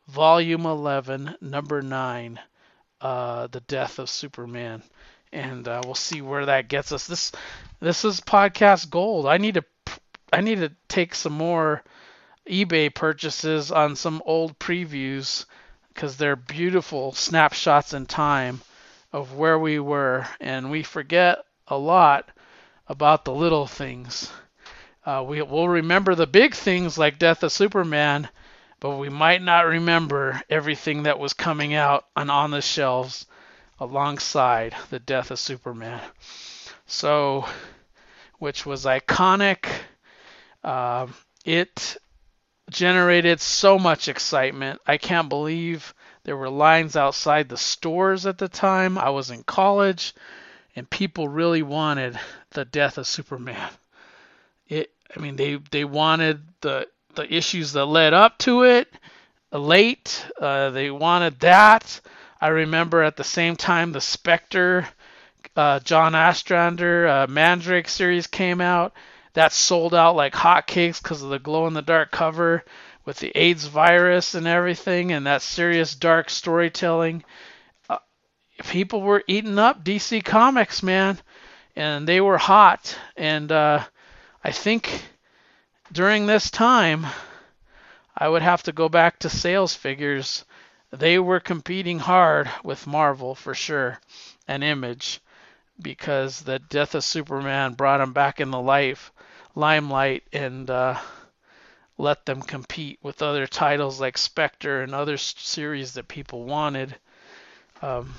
Volume eleven, Number nine, uh, The Death of Superman. And uh, we'll see where that gets us. This this is podcast gold. I need to I need to take some more eBay purchases on some old previews because they're beautiful snapshots in time of where we were, and we forget a lot about the little things. Uh, we will remember the big things like Death of Superman, but we might not remember everything that was coming out and on the shelves alongside the Death of Superman. So, which was iconic. Uh, it generated so much excitement. I can't believe there were lines outside the stores at the time. I was in college, and people really wanted the Death of Superman. It, I mean, they they wanted the the issues that led up to it, late. Uh, they wanted that. I remember at the same time the Spectre, uh, John Ostrander, uh, Mandrake series came out. That sold out like hotcakes because of the glow-in-the-dark cover with the AIDS virus and everything, and that serious dark storytelling. Uh, people were eating up D C Comics, man, and they were hot. And uh, I think during this time, I would have to go back to sales figures. They were competing hard with Marvel for sure, and Image, because the Death of Superman brought them back in the life, limelight and uh, let them compete with other titles like Spectre and other series that people wanted. Um,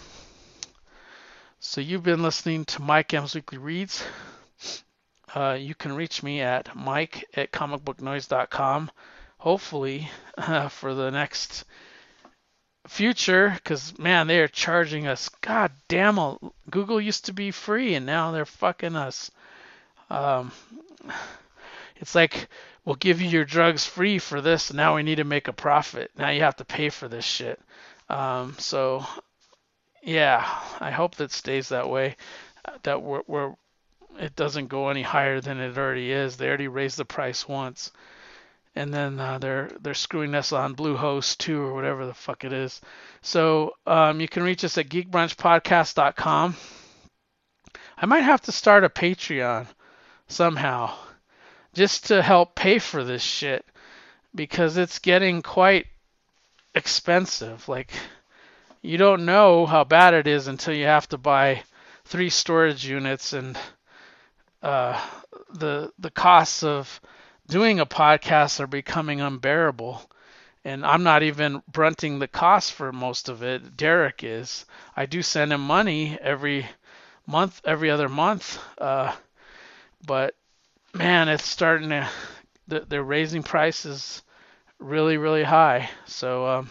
so you've been listening to Mike M's Weekly Reads. Uh, you can reach me at mike at comic book noise dot com. Hopefully uh, for the next future, because man, they are charging us. God damn it. Google used to be free and now they're fucking us. Um, it's like, we'll give you your drugs free for this, and now we need to make a profit. Now you have to pay for this shit. Um, so yeah, I hope that stays that way. That we're, we're it doesn't go any higher than it already is. They already raised the price once. And then uh, they're they're screwing us on Bluehost too, or whatever the fuck it is. So um, you can reach us at geek brunch podcast dot com. I might have to start a Patreon somehow, just to help pay for this shit, because it's getting quite expensive. Like, you don't know how bad it is until you have to buy three storage units, and uh, the the costs of doing a podcast are becoming unbearable. And I'm not even brunting the cost for most of it. Derek is. I do send him money every month, every other month. Uh, but man, it's starting to, they're raising prices really, really high. So um,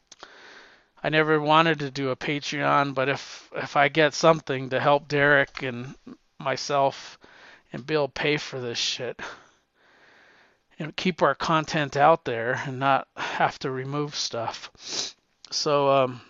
I never wanted to do a Patreon, but if if I get something to help Derek and myself and Bill pay for this shit, and keep our content out there and not have to remove stuff. So, um,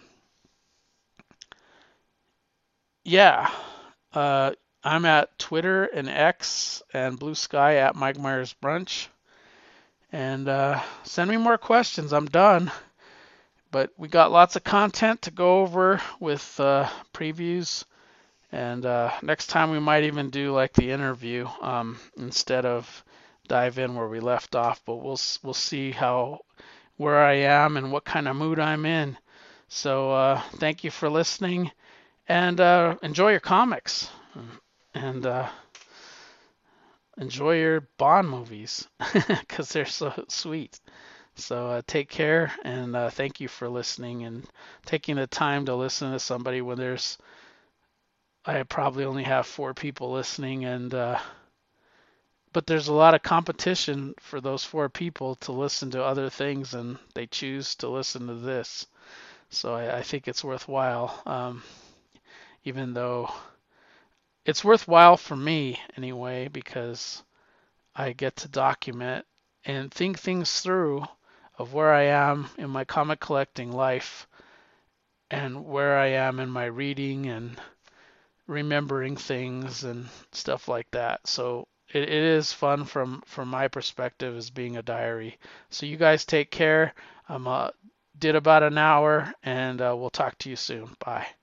yeah, uh, I'm at Twitter and X and Blue Sky at Mike Myers Brunch. And uh, send me more questions. I'm done. But we got lots of content to go over with uh, previews. And uh, next time we might even do like the interview um, instead of dive in where we left off, but we'll we'll see how where I am and what kind of mood I'm in. So uh, thank you for listening, and uh, enjoy your comics, and uh, enjoy your Bond movies because they're so sweet. So uh, take care, and uh, thank you for listening and taking the time to listen to somebody when there's I probably only have four people listening, and uh, but there's a lot of competition for those four people to listen to other things, and they choose to listen to this. So I, I think it's worthwhile, um, even though it's worthwhile for me anyway, because I get to document and think things through of where I am in my comic collecting life and where I am in my reading and remembering things and stuff like that. So It, it is fun from, from my perspective as being a diary. So you guys take care. I'm uh, did about an hour, and uh, we'll talk to you soon. Bye.